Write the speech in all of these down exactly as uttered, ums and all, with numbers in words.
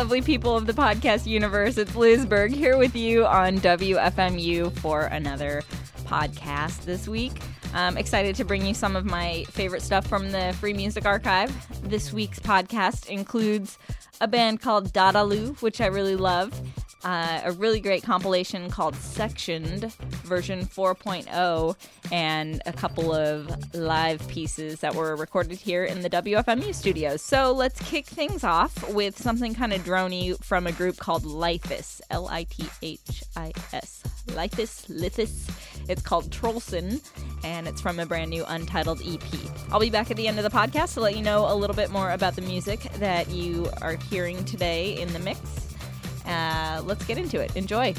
lovely people of the podcast universe. It's Liz Berg here with you on W F M U for another podcast this week. I'm excited to bring you some of my favorite stuff from the Free Music Archive. This week's podcast includes a band called Dadaloo, which I really love, uh, a really great compilation called Sectioned, version four point oh, and a couple of live pieces that were recorded here in the W F M U studios. So let's kick things off with something kind of droney from a group called Lithis, L I T H I S. Lithis, Lithis. It's called Trollson, and it's from a brand new Untitled E P. I'll be back at the end of the podcast to let you know a little bit more about the music that you are hearing today in the mix. Uh, let's get into it. Enjoy.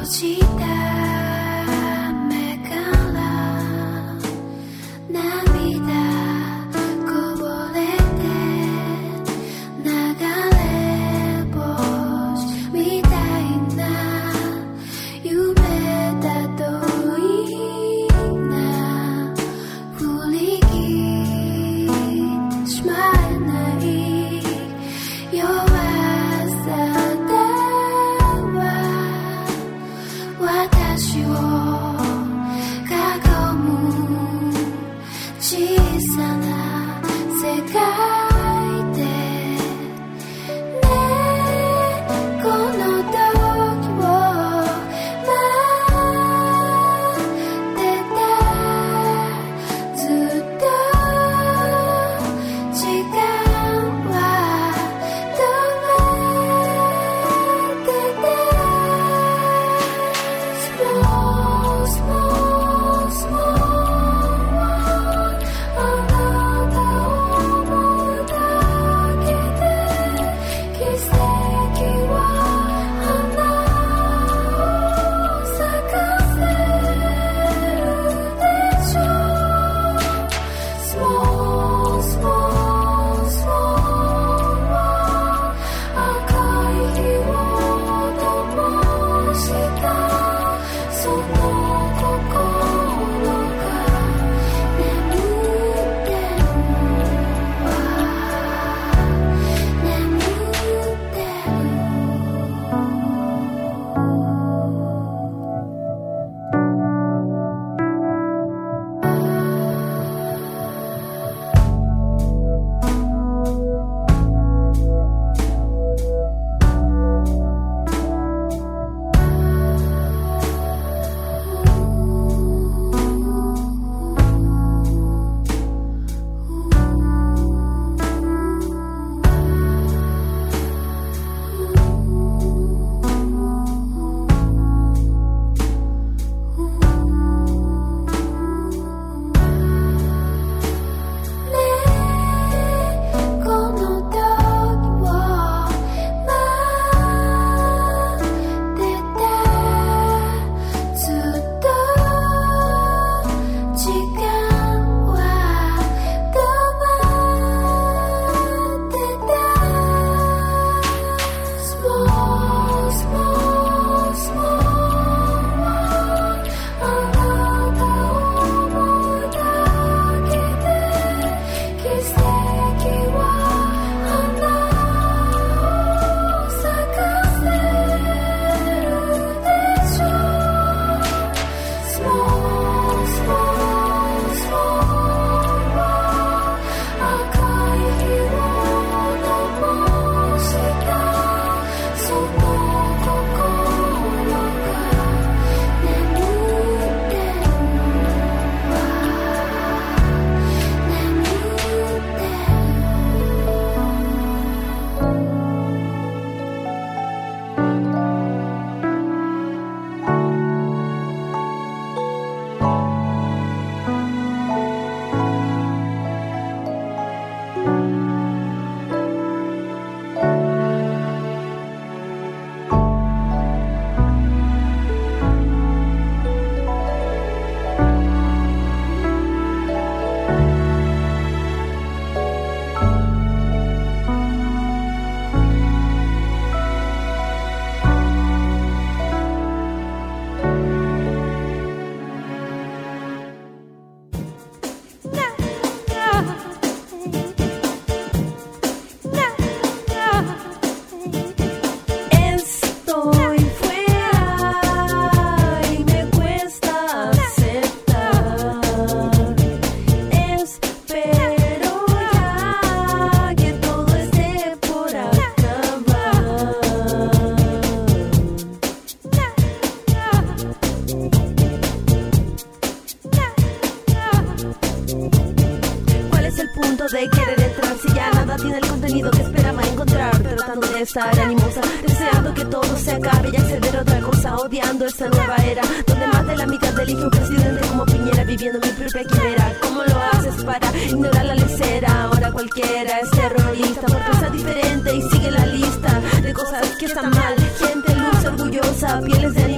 de querer entrar si ya nada tiene el contenido que esperaba encontrar, tratando de estar animosa, deseando que todo se acabe y acceder a otra cosa, odiando esta nueva era donde más de la mitad elige un presidente como Piñera, viviendo mi propia quimera. ¿Cómo lo haces para ignorar la lecera? Ahora cualquiera es terrorista por pensar diferente y sigue la lista de cosas que están mal. Gente luce orgullosa, pieles de animal,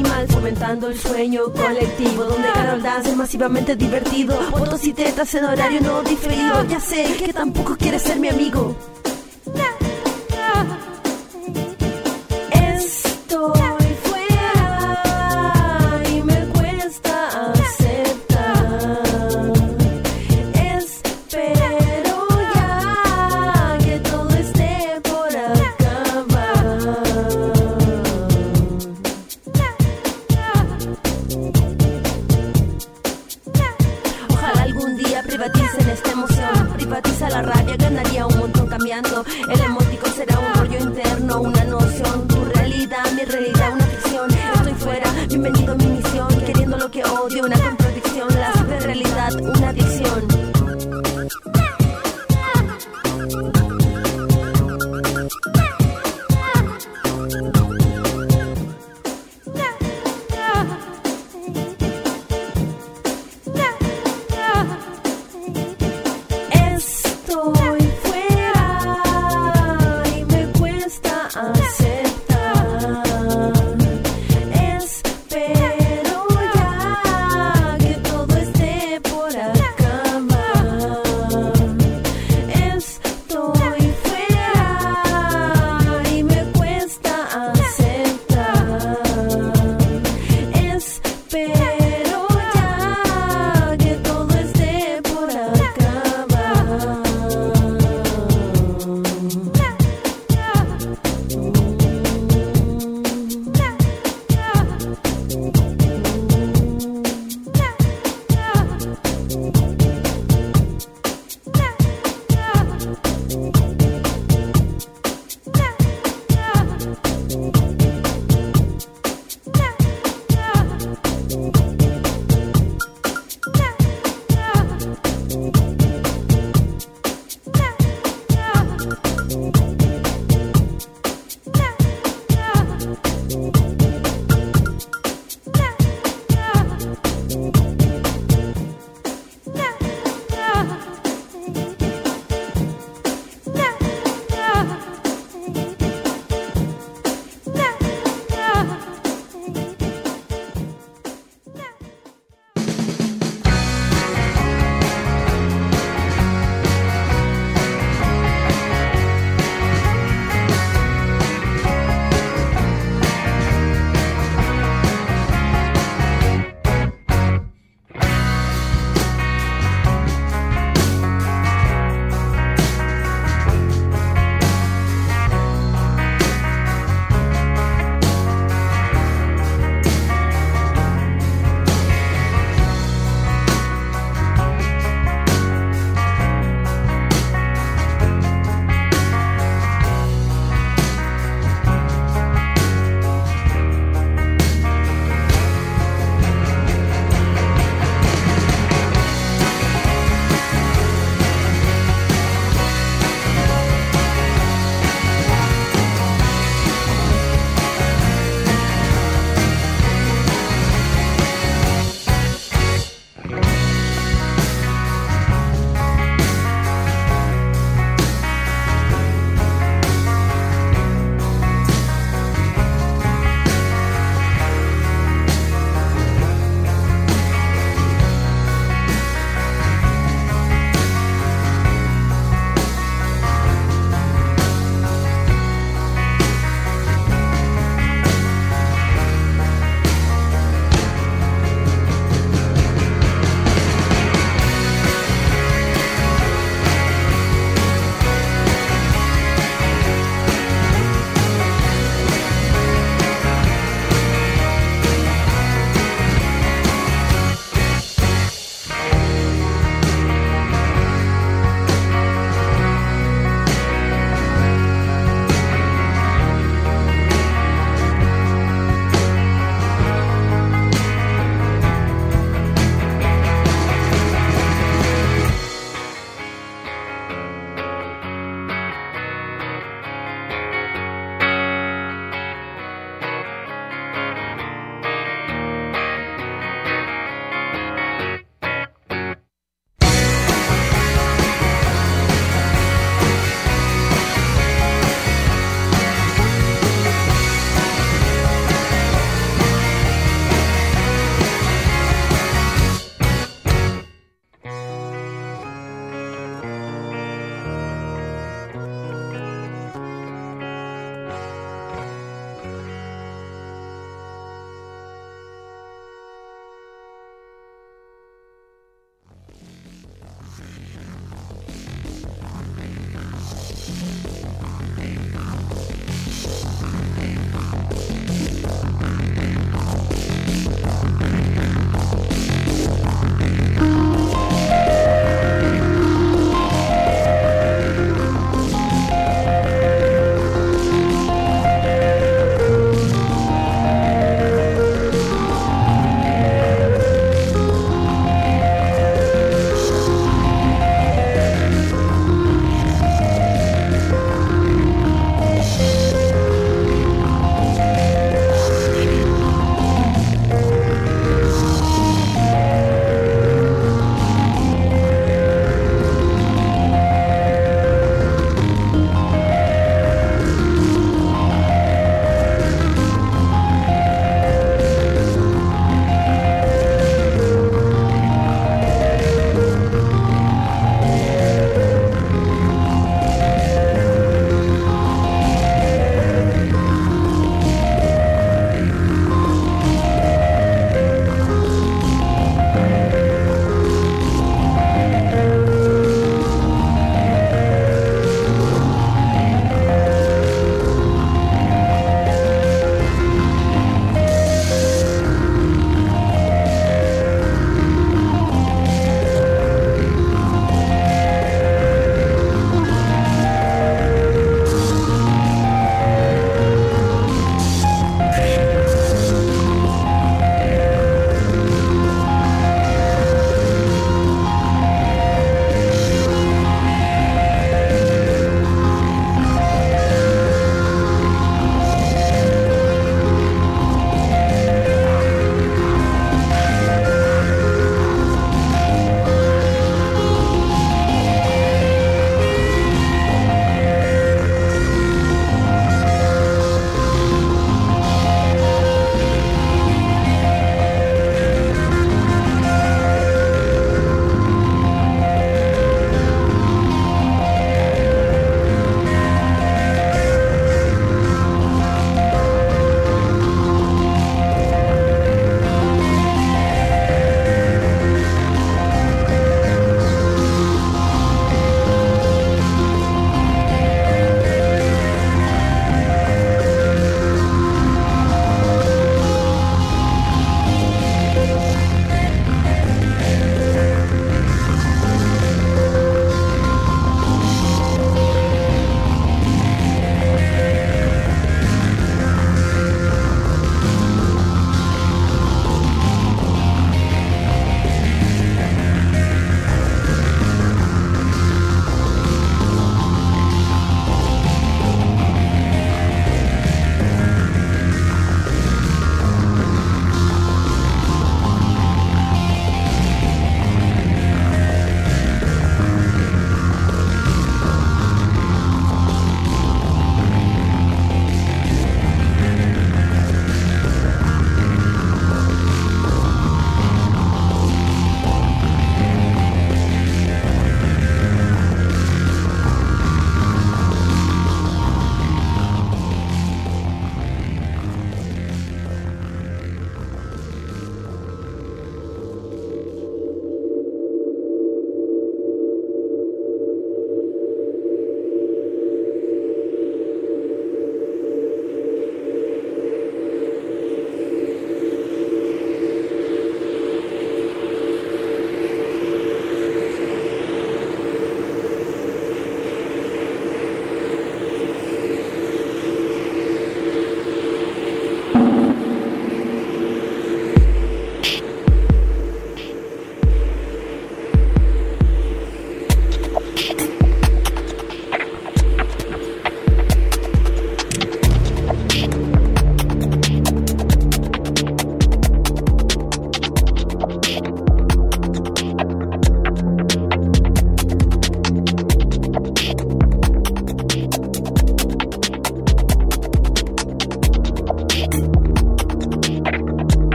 fomentando el sueño colectivo, donde Carol Dance es masivamente divertido. Fotos y tetas en horario no diferido. Ya sé que tampoco quieres ser mi amigo. Estoy fuera y me cuesta aceptar. Espero ya que todo esté por acabar. Ojalá algún día privaticen esta emoción. Privatiza la rabia, ganaría un montón cambiando. El emótico será un rollo interno, una noción. Tu realidad, mi realidad, una ficción. Estoy fuera, bienvenido a mi misión. Queriendo lo que odio, una contradicción. La simple realidad, una adicción. Estoy fuera y me cuesta aceptar. Espero ya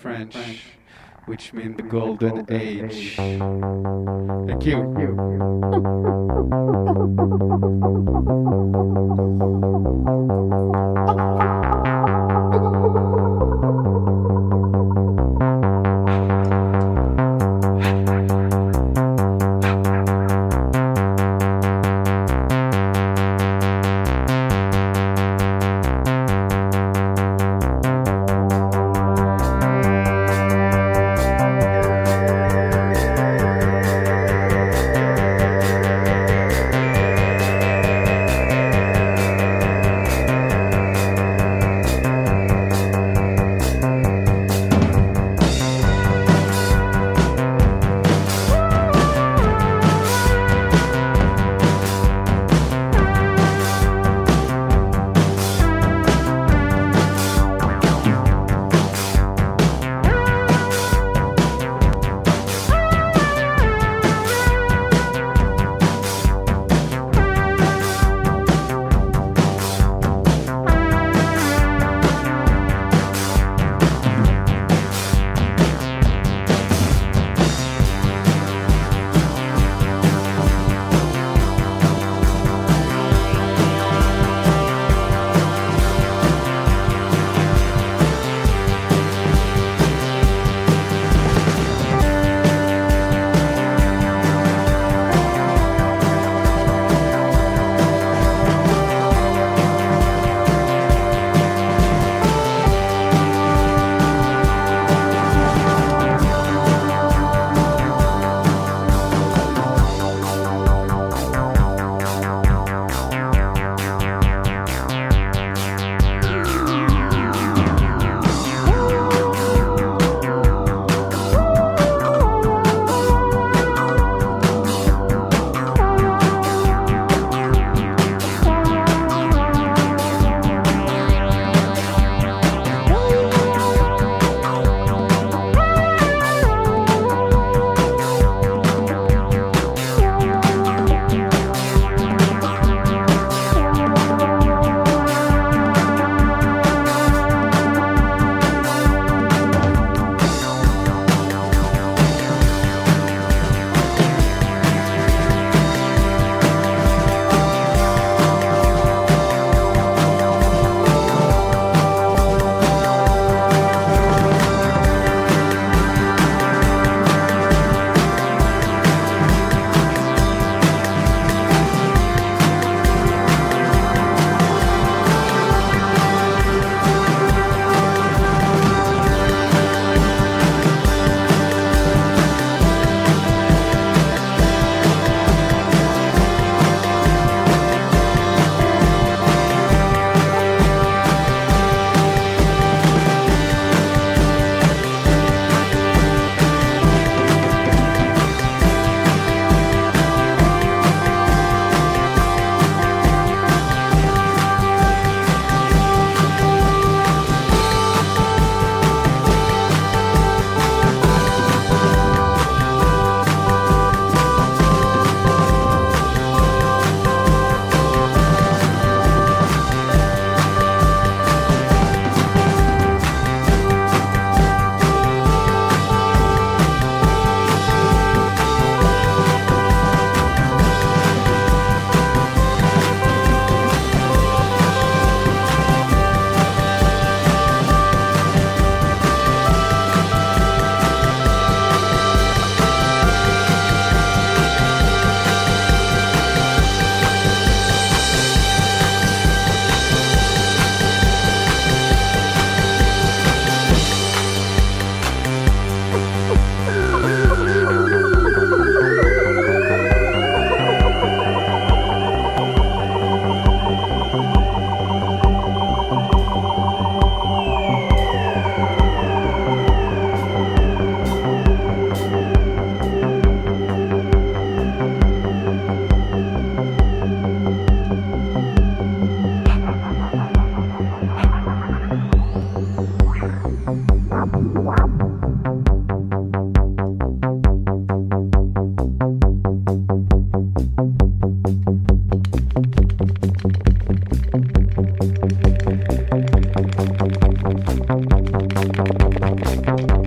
French, which means the golden age. Thank you. Thank you.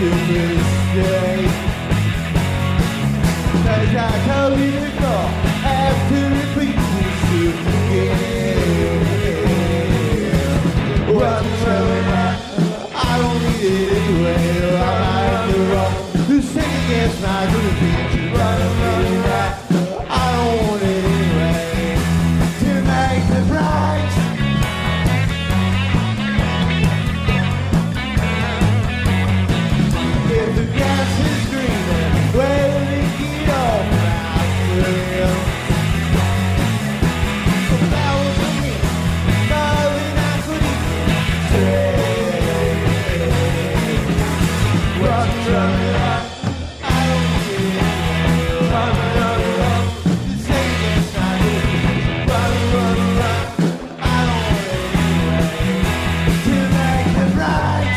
a mistake. As I told you before, I have to repeat this again. What's going on? I don't need it anyway. I'm out the wrong. Who's singing against my good opinion? But I'm running right. I don't want it anyway. To make the price. If the gas is green, where will it get off our grill? The flowers for me, more than I could even say. Running, running up, I don't need it. Running, running up, this ain't against my good. Running, running up, I don't want it anyway. To make the price.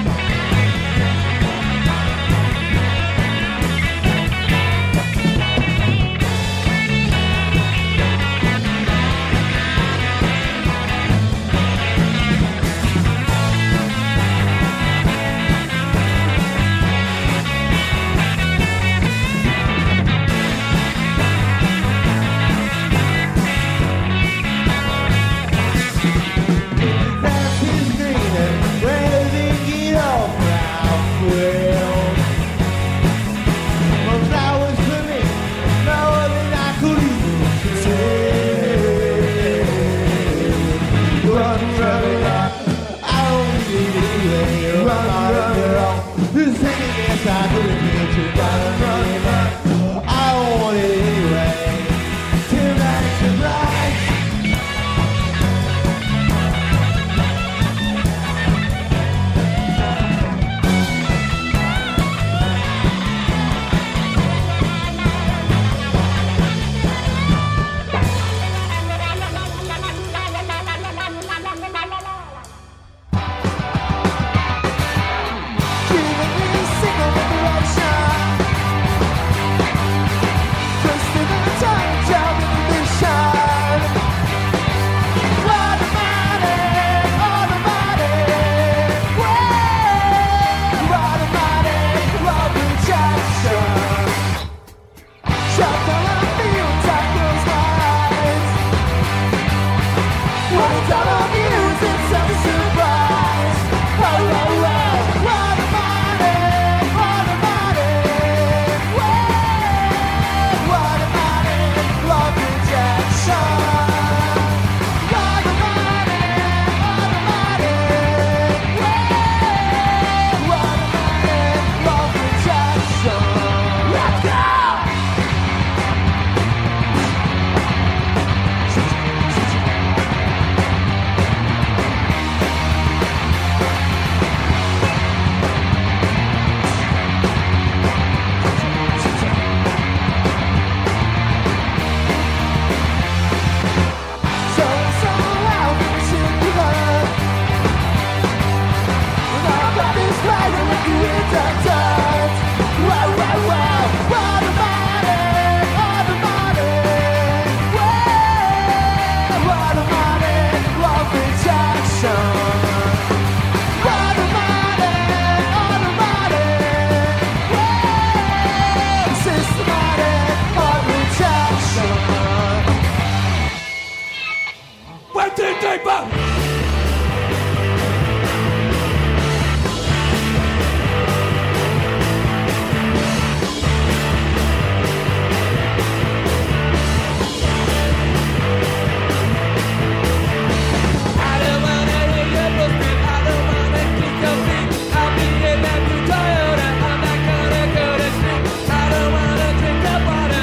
Grass is greener, where they get off our grill. More flowers for me, more than I could even say. Run, run, run, I don't need it anyway. Run, run, run, this ain't against I couldn't get you. Run, run, run, I don't want it anyway. To make the price.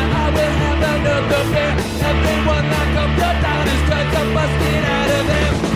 Everyone that comes down is trying to bust it out of them.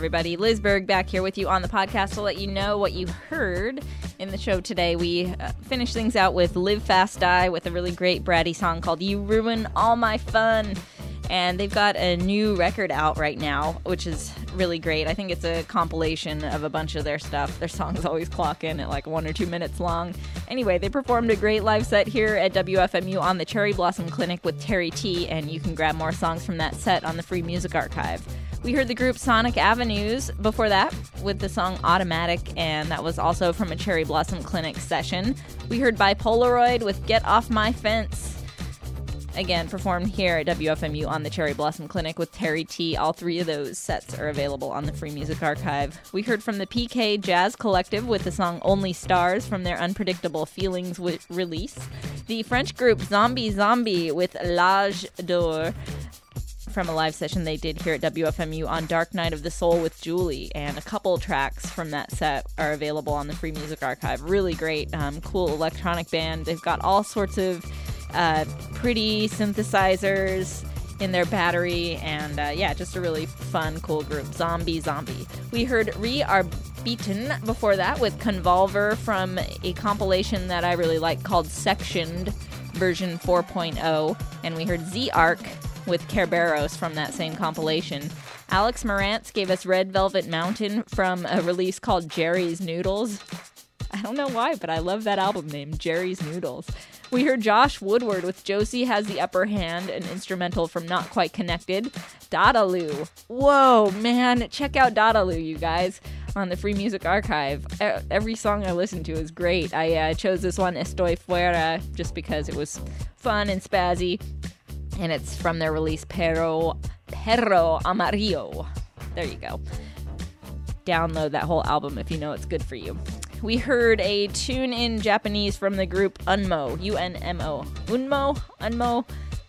everybody. Liz Berg back here with you on the podcast to let you know what you heard in the show today. We uh, finished things out with Live Fast Die with a really great bratty song called You Ruin All My Fun. And they've got a new record out right now, which is really great. I think it's a compilation of a bunch of their stuff. Their songs always clock in at like one or two minutes long. Anyway, they performed a great live set here at W F M U on the Cherry Blossom Clinic with Terry T, and you can grab more songs from that set on the Free Music Archive. We heard the group Sonic Avenues before that with the song Automatic, and that was also from a Cherry Blossom Clinic session. We heard Bipolaroid with Get Off My Fence. Again, performed here at W F M U on the Cherry Blossom Clinic with Terry T. All three of those sets are available on the Free Music Archive. We heard from the P K Jazz Collective with the song Only Stars from their Unpredictable Feelings w- release. The French group Zombie Zombie with L'Âge d'Or from a live session they did here at W F M U on Dark Night of the Soul with Julie, and a couple tracks from that set are available on the Free Music Archive. Really great, um, cool electronic band. They've got all sorts of uh, pretty synthesizers in their battery, and uh, yeah, just a really fun, cool group. Zombie Zombie. We heard Re Are Beaten before that with Convolver from a compilation that I really like called Sectioned version four point oh, and we heard Z-Arc with Kerberos from that same compilation. Alex Morantz gave us Red Velvet Mountain from a release called Jerry's Noodles. I don't know why, but I love that album name, Jerry's Noodles. We heard Josh Woodward with Josie Has the Upper Hand, an instrumental from Not Quite Connected. Dadaloo. Whoa, man, check out Dadaloo, you guys, on the Free Music Archive. Every song I listen to is great. I uh, chose this one, Estoy Fuera, just because it was fun and spazzy. And it's from their release, Perro, Perro Amarillo. There you go. Download that whole album if you know it's good for you. We heard a tune in Japanese from the group Unmo, U N M O. Unmo? Unmo?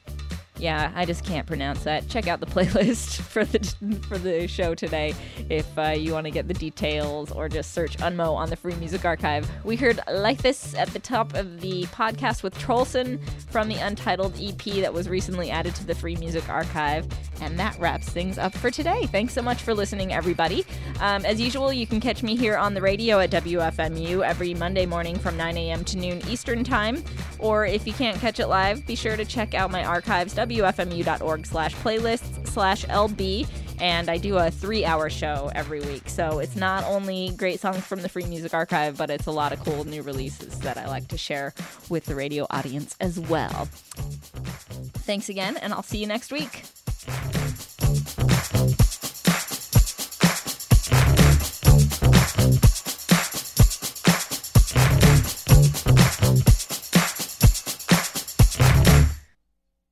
Yeah, I just can't pronounce that. Check out the playlist for the for the show today if uh, you want to get the details, or just search Unmo on the Free Music Archive. We heard Like This at the top of the podcast with Trollson from the Untitled E P that was recently added to the Free Music Archive. And that wraps things up for today. Thanks so much for listening, everybody. Um, as usual, you can catch me here on the radio at W F M U every Monday morning from nine a.m. to noon Eastern Time. Or if you can't catch it live, be sure to check out my archives, W F M U dot org slash playlists slash L B. And I do a three-hour show every week. So it's not only great songs from the Free Music Archive, but it's a lot of cool new releases that I like to share with the radio audience as well. Thanks again, and I'll see you next week.